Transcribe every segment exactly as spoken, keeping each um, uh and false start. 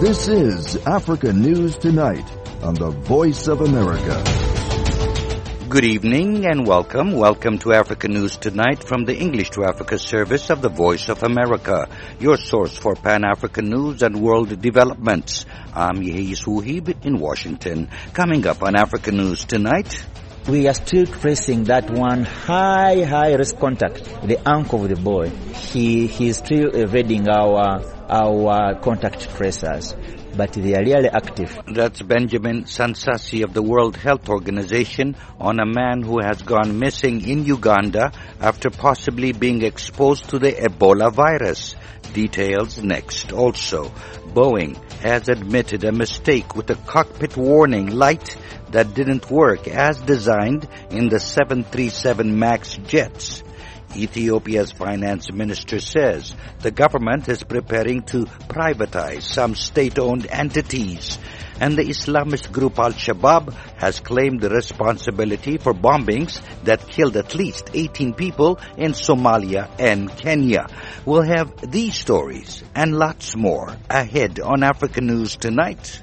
This is Africa News Tonight on the Voice of America. Good evening and welcome. Welcome to Africa News Tonight from the English to Africa service of the Voice of America, your source for Pan-African news and world developments. I'm Yehis Wuhib in Washington. Coming up on Africa News Tonight, we are still tracing that one high, high risk contact, the uncle of the boy. He he is still evading our our contact tracers, but they are really active. That's Benjamin Sansasi of the World Health Organization on a man who has gone missing in Uganda after possibly being exposed to the Ebola virus. Details next. Also, Boeing has admitted a mistake with the cockpit warning light that didn't work as designed in the seven thirty-seven MAX jets. Ethiopia's finance minister says the government is preparing to privatize some state-owned entities. And the Islamist group Al-Shabaab has claimed the responsibility for bombings that killed at least eighteen people in Somalia and Kenya. We'll have these stories and lots more ahead on Africa News Tonight.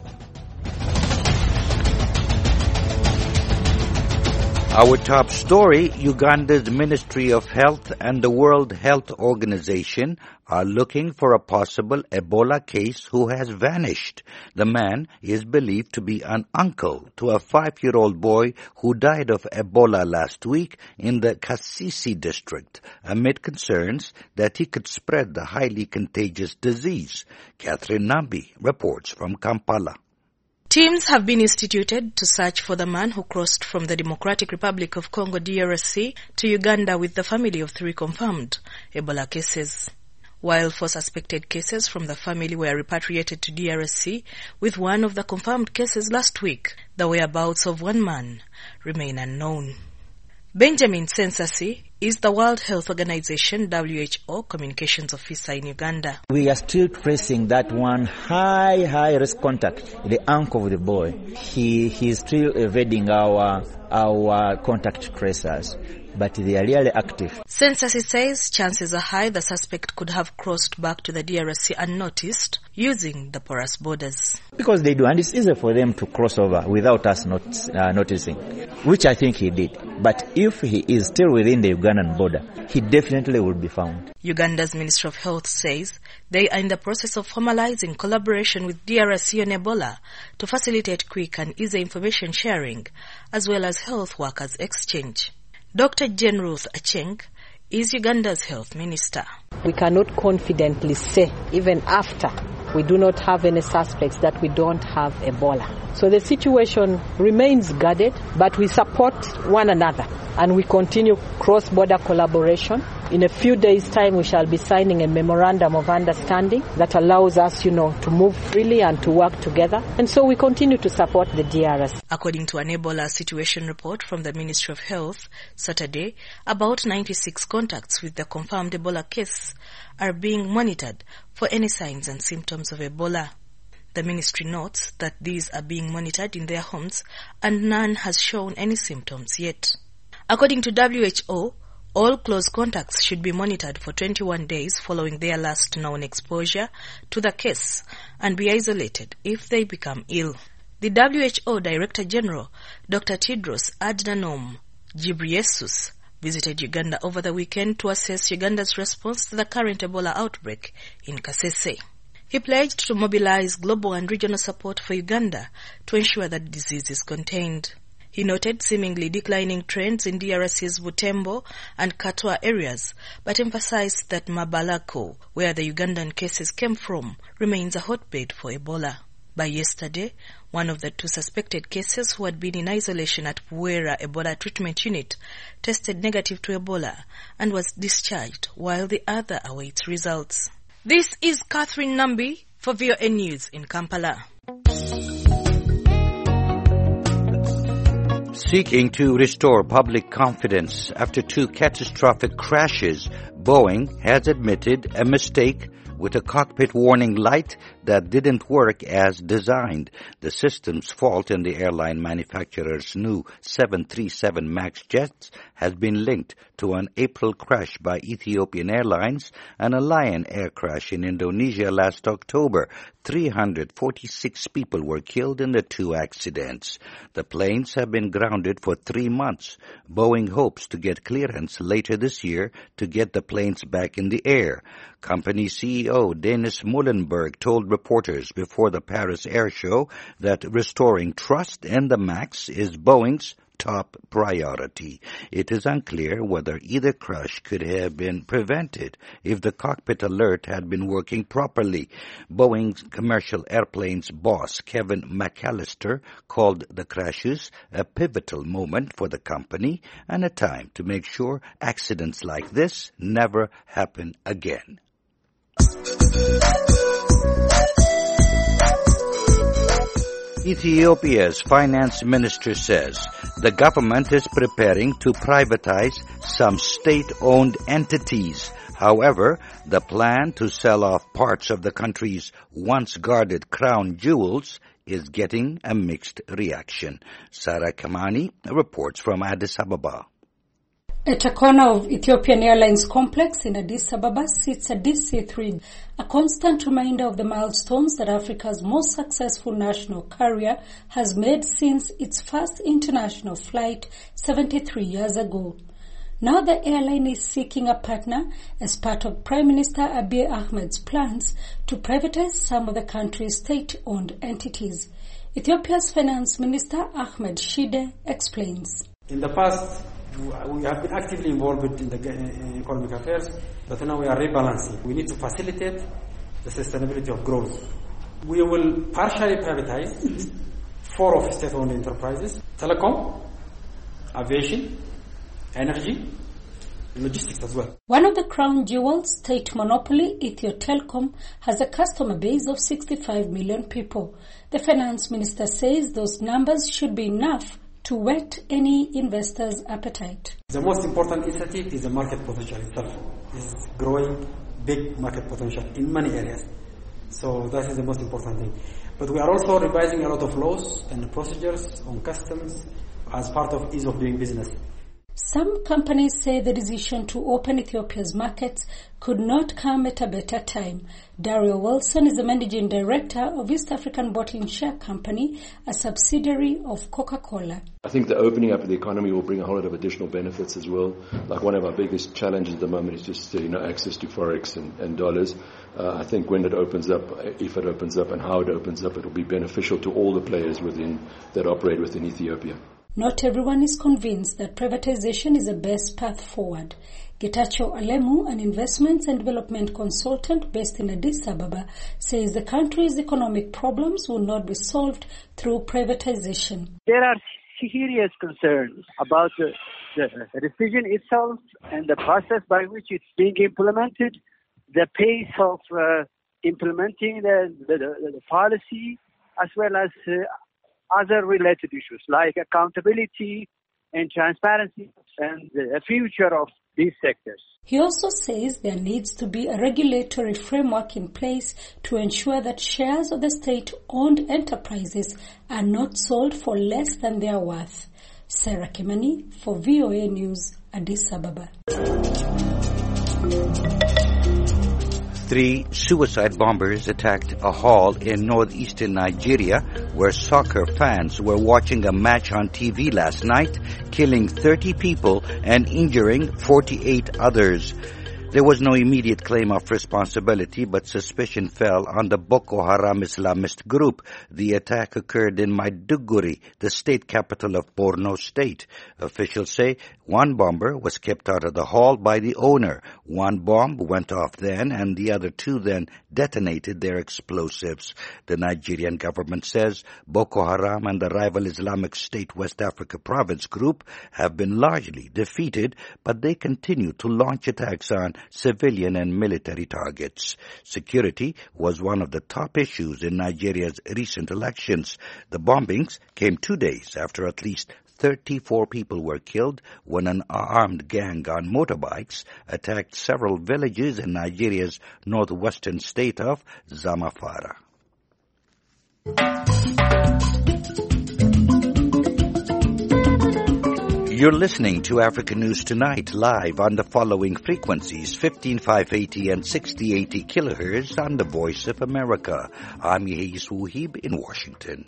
Our top story, Uganda's Ministry of Health and the World Health Organization are looking for a possible Ebola case who has vanished. The man is believed to be an uncle to a five-year-old boy who died of Ebola last week in the Kasisi district, amid concerns that he could spread the highly contagious disease. Catherine Nambi reports from Kampala. Teams have been instituted to search for the man who crossed from the Democratic Republic of Congo D R C to Uganda with the family of three confirmed Ebola cases. While four suspected cases from the family were repatriated to D R C, with one of the confirmed cases last week, the whereabouts of one man remain unknown. Benjamin Sansasi is the World Health Organization W H O communications officer in Uganda. We are still tracing that one high, high risk contact, the uncle of the boy. He he is still evading our our contact tracers, but they are really active. Sansasi says chances are high the suspect could have crossed back to the D R C unnoticed using the porous borders. Because they do, and it's easy for them to cross over without us not uh, noticing, which I think he did. But if he is still within the Ugandan border, he definitely will be found. Uganda's Ministry of Health says they are in the process of formalizing collaboration with D R C on Ebola to facilitate quick and easy information sharing, as well as health workers exchange. Doctor Jane Ruth Acheng is Uganda's health minister. We cannot confidently say, even after we do not have any suspects, that we don't have Ebola. So the situation remains guarded, but we support one another and we continue cross-border collaboration. In a few days' time, we shall be signing a memorandum of understanding that allows us, you know, to move freely and to work together. And so we continue to support the D R S. According to an Ebola situation report from the Ministry of Health, Saturday, about ninety-six contacts with the confirmed Ebola case are being monitored for any signs and symptoms of Ebola. The ministry notes that these are being monitored in their homes and none has shown any symptoms yet. According to W H O, all close contacts should be monitored for twenty-one days following their last known exposure to the case and be isolated if they become ill. The W H O Director General, Doctor Tedros Adhanom Ghebreyesus, visited Uganda over the weekend to assess Uganda's response to the current Ebola outbreak in Kasese. He pledged to mobilize global and regional support for Uganda to ensure that the disease is contained. He noted seemingly declining trends in D R C's Butembo and Katwa areas, but emphasized that Mabalako, where the Ugandan cases came from, remains a hotbed for Ebola. By yesterday, one of the two suspected cases who had been in isolation at Puera Ebola Treatment Unit tested negative to Ebola and was discharged, while the other awaits results. This is Catherine Nambi for V O A News in Kampala. Seeking to restore public confidence after two catastrophic crashes, Boeing has admitted a mistake with a cockpit warning light that didn't work as designed. The system's fault in the airline manufacturer's new seven thirty-seven MAX jets has been linked to an April crash by Ethiopian Airlines and a Lion Air crash in Indonesia last October. three hundred forty-six people were killed in the two accidents. The planes have been grounded for three months. Boeing hopes to get clearance later this year to get the planes back in the air. Company C E O Dennis Muilenburg told reporters before the Paris Air Show that restoring trust in the MAX is Boeing's top priority. It is unclear whether either crash could have been prevented if the cockpit alert had been working properly. Boeing's commercial airplanes boss, Kevin McAllister, called the crashes a pivotal moment for the company and a time to make sure accidents like this never happen again. Ethiopia's finance minister says the government is preparing to privatize some state-owned entities. However, the plan to sell off parts of the country's once guarded crown jewels is getting a mixed reaction. Sarah Kamani reports from Addis Ababa. At a corner of Ethiopian Airlines complex in Addis Ababa sits a D C three, a constant reminder of the milestones that Africa's most successful national carrier has made since its first international flight seventy-three years ago. Now the airline is seeking a partner as part of Prime Minister Abiy Ahmed's plans to privatize some of the country's state-owned entities. Ethiopia's Finance Minister Ahmed Shide explains. In the past, we have been actively involved in the economic affairs, but now we are rebalancing. We need to facilitate the sustainability of growth. We will partially privatize four of state-owned enterprises: telecom, aviation, energy, and logistics as well. One of the crown jewels, state monopoly, Ethio Telecom, has a customer base of sixty-five million people. The finance minister says those numbers should be enough to whet any investor's appetite. The most important initiative is the market potential itself. It's growing big market potential in many areas. So that is the most important thing. But we are also revising a lot of laws and procedures on customs as part of ease of doing business. Some companies say the decision to open Ethiopia's markets could not come at a better time. Dario Wilson is the managing director of East African Bottling Share Company, a subsidiary of Coca-Cola. I think the opening up of the economy will bring a whole lot of additional benefits as well. Like one of our biggest challenges at the moment is just you know access to forex and, and dollars. Uh, I think when it opens up, if it opens up and how it opens up, it will be beneficial to all the players within that operate within Ethiopia. Not everyone is convinced that privatization is the best path forward. Getachew Alemu, an investments and development consultant based in Addis Ababa, says the country's economic problems will not be solved through privatization. There are serious concerns about the, the decision itself and the process by which it's being implemented, the pace of uh, implementing the, the, the, the policy, as well as uh, other related issues like accountability and transparency and the future of these sectors. He also says there needs to be a regulatory framework in place to ensure that shares of the state-owned enterprises are not sold for less than their worth. Sarah Kimani for V O A News, Addis Ababa. Three suicide bombers attacked a hall in northeastern Nigeria where soccer fans were watching a match on T V last night, killing thirty people and injuring forty-eight others. There was no immediate claim of responsibility, but suspicion fell on the Boko Haram Islamist group. The attack occurred in Maiduguri, the state capital of Borno State. Officials say one bomber was kept out of the hall by the owner. One bomb went off then, and the other two then detonated their explosives. The Nigerian government says Boko Haram and the rival Islamic State West Africa Province group have been largely defeated, but they continue to launch attacks on civilian and military targets. Security was one of the top issues in Nigeria's recent elections. The bombings came two days after at least thirty-four people were killed when an armed gang on motorbikes attacked several villages in Nigeria's northwestern state of Zamfara. You're listening to Africa News Tonight live on the following frequencies: fifteen five eighty and sixty eighty kilohertz on the Voice of America. I'm Yehis Wuhib in Washington.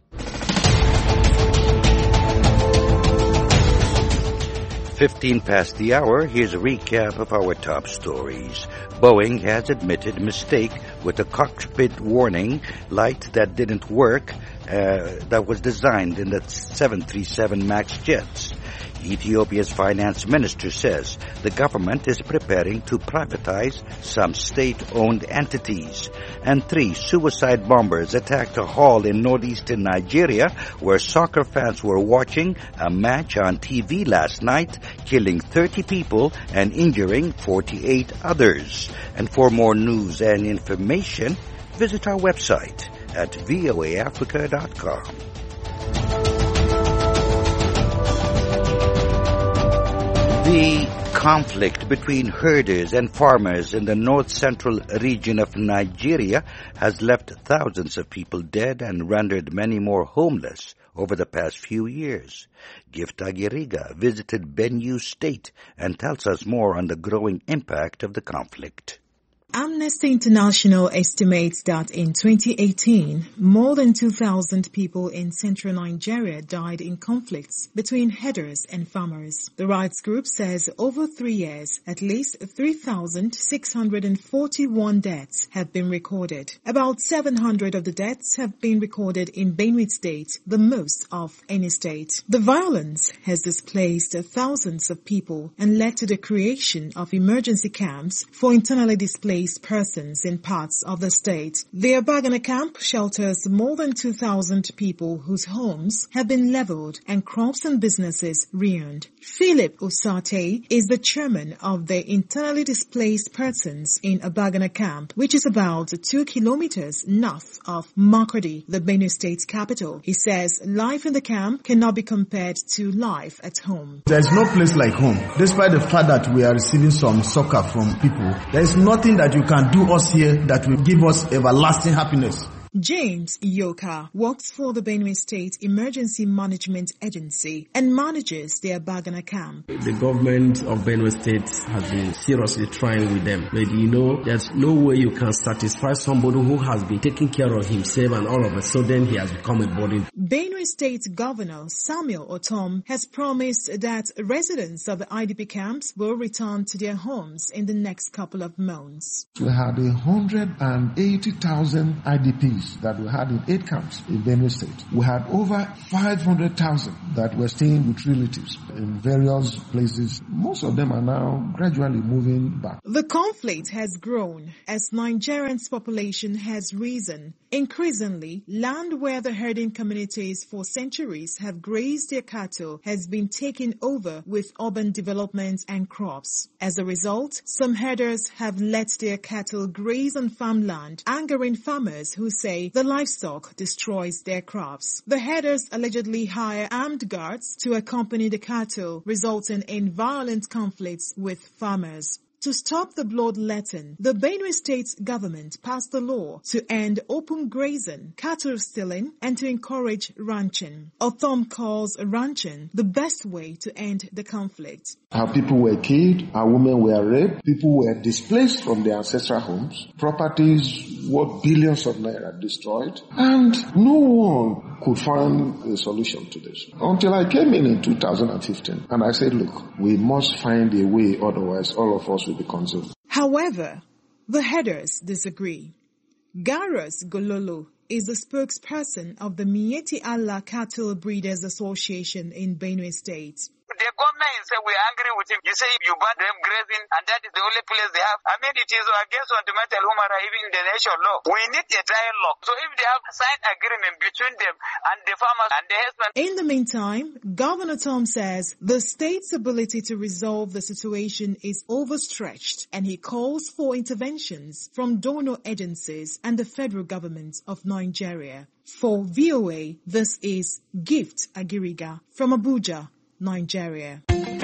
Fifteen past the hour, here's a recap of our top stories. Boeing has admitted mistake with a cockpit warning light that didn't work, uh, that was designed in the seven thirty-seven MAX jets. Ethiopia's finance minister says the government is preparing to privatize some state-owned entities. And three suicide bombers attacked a hall in northeastern Nigeria where soccer fans were watching a match on T V last night, killing thirty people and injuring forty-eight others. And for more news and information, visit our website at voa africa dot com. The conflict between herders and farmers in the north-central region of Nigeria has left thousands of people dead and rendered many more homeless over the past few years. Gift Agiriga visited Benue State and tells us more on the growing impact of the conflict. Amnesty International estimates that in twenty eighteen, more than two thousand people in central Nigeria died in conflicts between herders and farmers. The rights group says over three years, at least three thousand six hundred forty-one deaths have been recorded. About seven hundred of the deaths have been recorded in Benue State, the most of any state. The violence has displaced thousands of people and led to the creation of emergency camps for internally displaced persons in parts of the state. The Abagana camp shelters more than two thousand people whose homes have been leveled and crops and businesses ruined. Philip Usate is the chairman of the internally displaced persons in Abagana camp, which is about two kilometers north of Makurdi, the Benue State capital. He says life in the camp cannot be compared to life at home. There's no place like home. Despite the fact that we are receiving some succor from people, there is nothing that you can do us here that will give us everlasting happiness. James Yoka works for the Benue State Emergency Management Agency and manages their Abagana camp. The government of Benue State has been seriously trying with them. But you know, there's no way you can satisfy somebody who has been taking care of himself and all of a sudden he has become a burden. Benue State Governor Samuel Otom has promised that residents of the I D P camps will return to their homes in the next couple of months. We had one hundred eighty thousand I D Ps that we had in eight camps in Benue State. We had over five hundred thousand that were staying with relatives in various places. Most of them are now gradually moving back. The conflict has grown as Nigerians' population has risen. Increasingly, land where the herding communities for centuries have grazed their cattle has been taken over with urban development and crops. As a result, some herders have let their cattle graze on farmland, angering farmers who say the livestock destroys their crops. The herders allegedly hire armed guards to accompany the cattle, resulting in violent conflicts with farmers. To stop the bloodletting, the Benue State government passed a law to end open grazing, cattle stealing, and to encourage ranching. Othom calls ranching the best way to end the conflict. Our people were killed, our women were raped, people were displaced from their ancestral homes, properties worth billions of naira destroyed, and no one could find a solution to this. Until I came in in two thousand fifteen, and I said, look, we must find a way, otherwise all of us will be consumed. However, the headers disagree. Garros Gololo is the spokesperson of the Mieti Allah Cattle Breeders Association in Benue State. the government say we're angry with him. You say you ban them grazing and that is the only place they have. I mean, it is against fundamental human rights, even in the nation law. We need a dialogue. So if they have signed agreement between them and the farmers and the husband. In the meantime, Governor Tom says the state's ability to resolve the situation is overstretched, and he calls for interventions from donor agencies and the federal government of Nigeria. For V O A, this is Gift Agiriga from Abuja, Nigeria.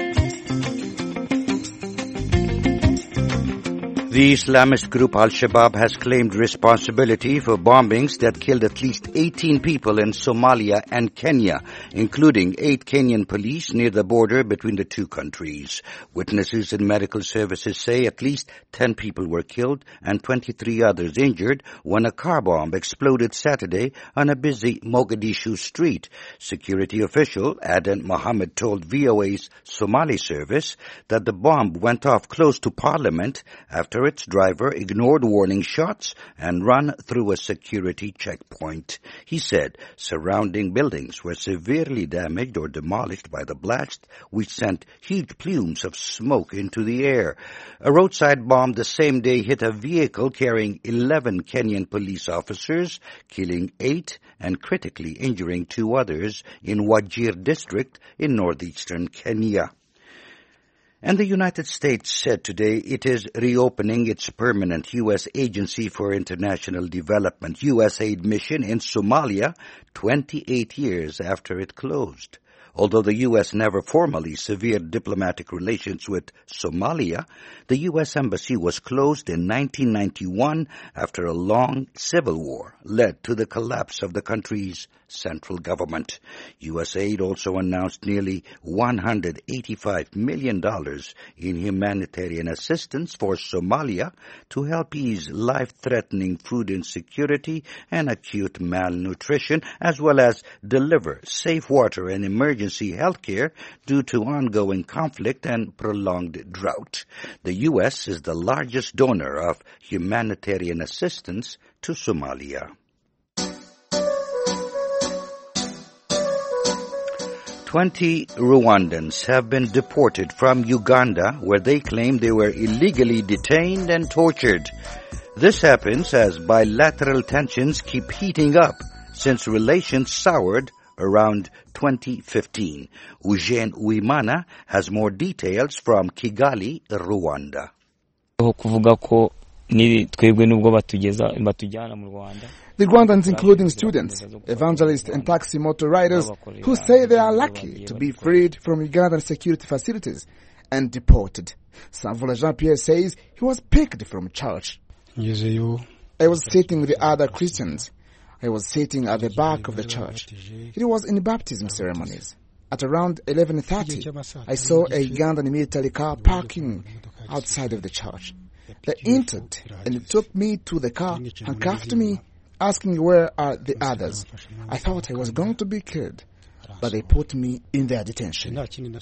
The Islamist group Al-Shabaab has claimed responsibility for bombings that killed at least eighteen people in Somalia and Kenya, including eight Kenyan police near the border between the two countries. Witnesses and medical services say at least ten people were killed and twenty-three others injured when a car bomb exploded Saturday on a busy Mogadishu street. Security official Adan Mohammed told V O A's Somali service that the bomb went off close to Parliament after its driver ignored warning shots and ran through a security checkpoint. He said surrounding buildings were severely damaged or demolished by the blast, which sent huge plumes of smoke into the air. A roadside bomb the same day hit a vehicle carrying eleven Kenyan police officers, killing eight and critically injuring two others in Wajir district in northeastern Kenya. And the United States said today it is reopening its permanent U S Agency for International Development, U S A I D mission in Somalia twenty-eight years after it closed. Although the U S never formally severed diplomatic relations with Somalia, the U S Embassy was closed in nineteen ninety-one after a long civil war led to the collapse of the country's central government. U S A I D also announced nearly one hundred eighty-five million dollars in humanitarian assistance for Somalia to help ease life-threatening food insecurity and acute malnutrition, as well as deliver safe water and emergency health care due to ongoing conflict and prolonged drought. The U S is the largest donor of humanitarian assistance to Somalia. Twenty Rwandans have been deported from Uganda, where they claim they were illegally detained and tortured. This happens as bilateral tensions keep heating up since relations soured around twenty fifteen. Eugene Uwimana has more details from Kigali, Rwanda. The Rwandans, including students, evangelists and taxi motor riders, who say they are lucky to be freed from Ugandan security facilities and deported. Samvula Jean-Pierre says he was picked from church. I was sitting with the other Christians. I was sitting at the back of the church. It was in baptism ceremonies. At around eleven thirty, I saw a Ugandan military car parking outside of the church. They entered and took me to the car, handcuffed me, asking where are the others. I thought I was going to be killed, but they put me in their detention.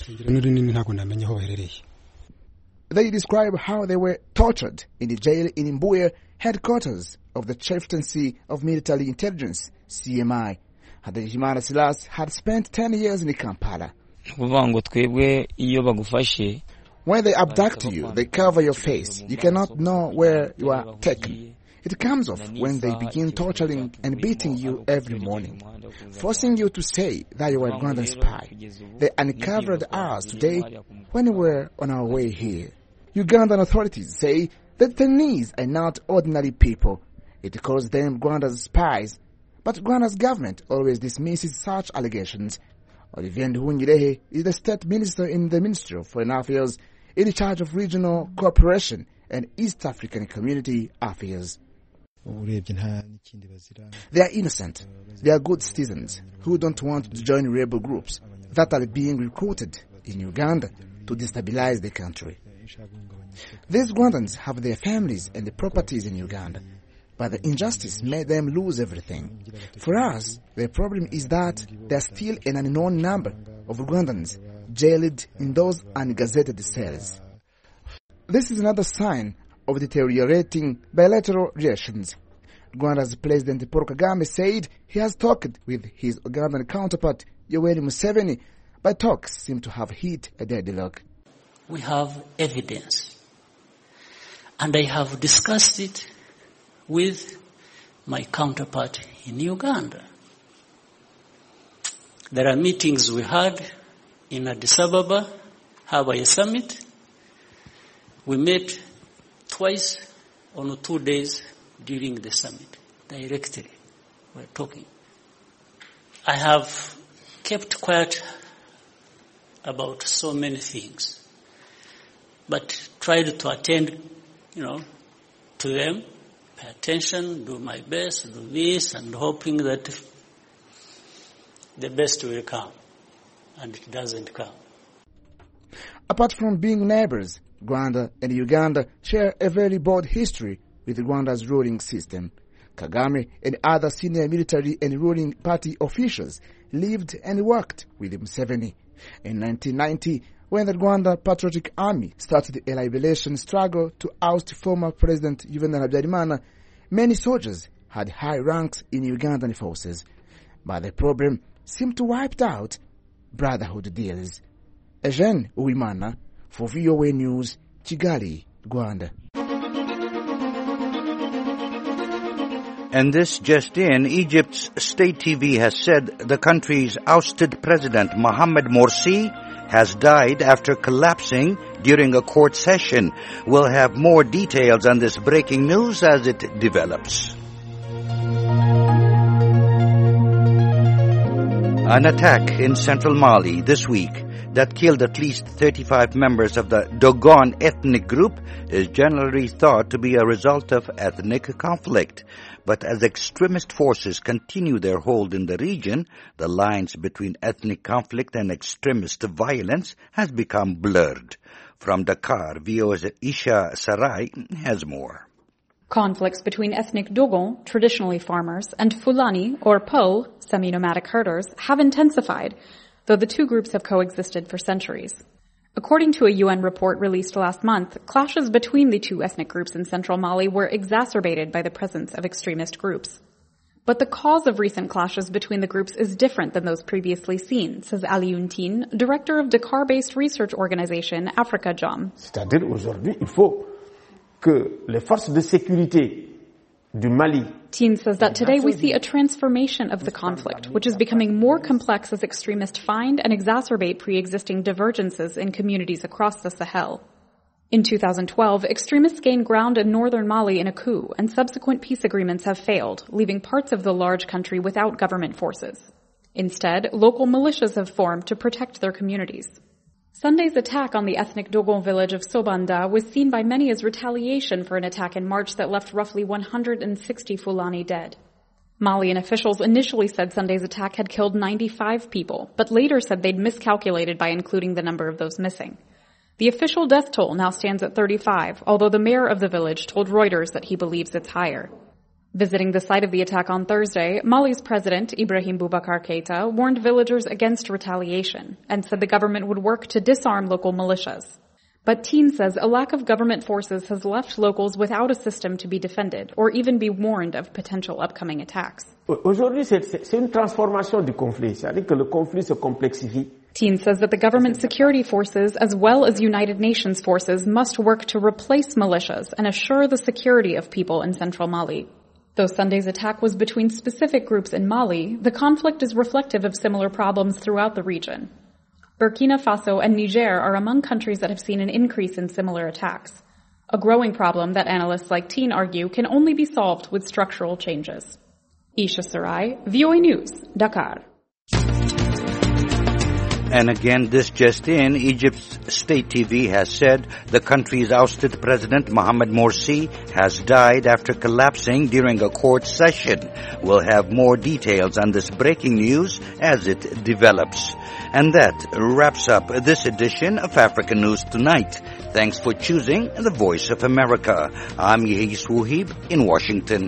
They describe how they were tortured in the jail in Mbuye, headquarters of the Chieftaincy of Military Intelligence, C M I. Hategekimana Silas had spent ten years in Kampala. When they abduct you, they cover your face. You cannot know where you are taken. It comes off when they begin torturing and beating you every morning, forcing you to say that you are a Rwandan spy. They uncovered us today when we were on our way here. Ugandan authorities say the detainees are not ordinary people. It calls them Rwanda's spies, but Rwanda's government always dismisses such allegations. Olivier Nduhungirehe is the state minister in the Ministry of Foreign Affairs in charge of regional cooperation and East African community affairs. They are innocent. They are good citizens who don't want to join rebel groups that are being recruited in Uganda to destabilize the country. These Rwandans have their families and the properties in Uganda, but the injustice made them lose everything. For us, the problem is that there are still an unknown number of Rwandans jailed in those ungazetted cells. This is another sign of deteriorating bilateral relations. Rwanda's President Paul Kagame said he has talked with his Ugandan counterpart Yoweri Museveni, but talks seem to have hit a deadlock. We have evidence, and I have discussed it with my counterpart in Uganda. There are meetings we had in Addis Ababa, Hawaii Summit. We met twice on two days during the summit, directly. We're talking. I have kept quiet about so many things, but tried to attend, you know, to them, pay attention, do my best, do this, and hoping that the best will come, and it doesn't come. Apart from being neighbors, Rwanda and Uganda share a very broad history with Rwanda's ruling system. Kagame and other senior military and ruling party officials lived and worked with Museveni. In nineteen ninety, when the Rwanda Patriotic Army started a liberation struggle to oust former President Juvenal Habyarimana, many soldiers had high ranks in Ugandan forces. But the problem seemed to wipe out brotherhood deals. Eugene Uwimana for V O A News, Kigali, Rwanda. And this just in, Egypt's state T V has said the country's ousted president, Mohamed Morsi, has died after collapsing during a court session. We'll have more details on this breaking news as it develops. An attack in central Mali this week that killed at least thirty-five members of the Dogon ethnic group is generally thought to be a result of ethnic conflict. But as extremist forces continue their hold in the region, the lines between ethnic conflict and extremist violence has become blurred. From Dakar, V O A's Isha Sarai has more. Conflicts between ethnic Dogon, traditionally farmers, and Fulani, or Peul, semi-nomadic herders, have intensified, though the two groups have coexisted for centuries. According to a U N report released last month, clashes between the two ethnic groups in central Mali were exacerbated by the presence of extremist groups. But the cause of recent clashes between the groups is different than those previously seen, says Alioune Tine, director of Dakar-based research organization Africa Jom. C'est-à-dire aujourd'hui, il faut que les forces de sécurité du Mali. Tine says that today we see a transformation of the conflict, which is becoming more complex as extremists find and exacerbate pre-existing divergences in communities across the Sahel. In two thousand twelve, extremists gained ground in northern Mali in a coup, and subsequent peace agreements have failed, leaving parts of the large country without government forces. Instead, local militias have formed to protect their communities. Sunday's attack on the ethnic Dogon village of Sobanda was seen by many as retaliation for an attack in March that left roughly one hundred sixty Fulani dead. Malian officials initially said Sunday's attack had killed ninety-five people, but later said they'd miscalculated by including the number of those missing. The official death toll now stands at thirty-five, although the mayor of the village told Reuters that he believes it's higher. Visiting the site of the attack on Thursday, Mali's president, Ibrahim Boubacar Keita, warned villagers against retaliation and said the government would work to disarm local militias. But Tine says a lack of government forces has left locals without a system to be defended or even be warned of potential upcoming attacks. Aujourd'hui, c'est une transformation du conflit. C'est-à-dire que le conflit se complexifie. Tine says that the government security forces, as well as United Nations forces, must work to replace militias and assure the security of people in central Mali. Though Sunday's attack was between specific groups in Mali, the conflict is reflective of similar problems throughout the region. Burkina Faso and Niger are among countries that have seen an increase in similar attacks, a growing problem that analysts like Tine argue can only be solved with structural changes. Isha Sarai, V O A News, Dakar. And again, this just in, Egypt's state T V has said the country's ousted president, Mohamed Morsi, has died after collapsing during a court session. We'll have more details on this breaking news as it develops. And that wraps up this edition of African News Tonight. Thanks for choosing the Voice of America. I'm Yehis Wuhib in Washington.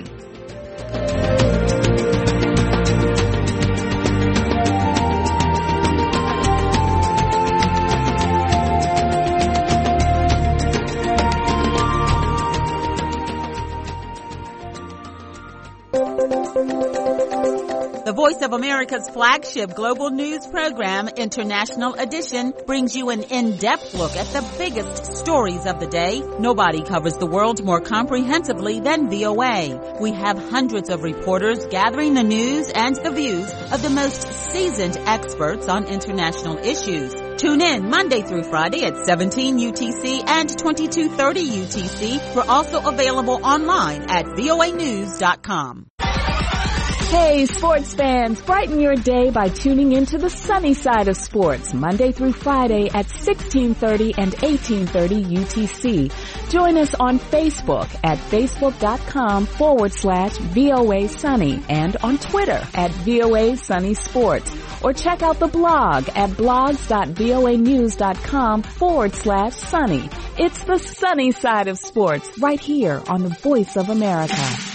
The Voice of America's flagship global news program, International Edition, brings you an in-depth look at the biggest stories of the day. Nobody covers the world more comprehensively than V O A. We have hundreds of reporters gathering the news and the views of the most seasoned experts on international issues. Tune in Monday through Friday at seventeen U T C and twenty-two thirty U T C. We're also available online at V O A news dot com. Hey, sports fans, brighten your day by tuning into the sunny side of sports, Monday through Friday at sixteen thirty and eighteen thirty U T C. Join us on Facebook at facebook.com forward slash VOA Sunny and on Twitter at VOA Sunny Sports. Or check out the blog at blogs.voanews.com forward slash sunny. It's the sunny side of sports right here on the Voice of America.